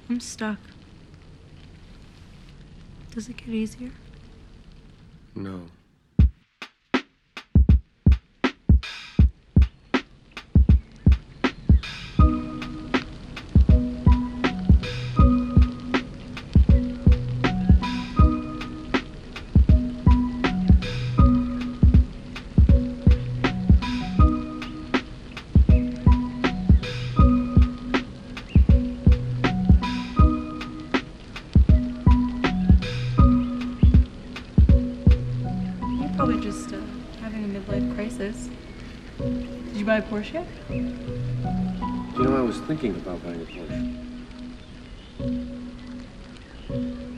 I'm stuck. Does it get easier? No. You're probably just having a midlife crisis. Did you buy a Porsche? You know, I was thinking about buying a Porsche.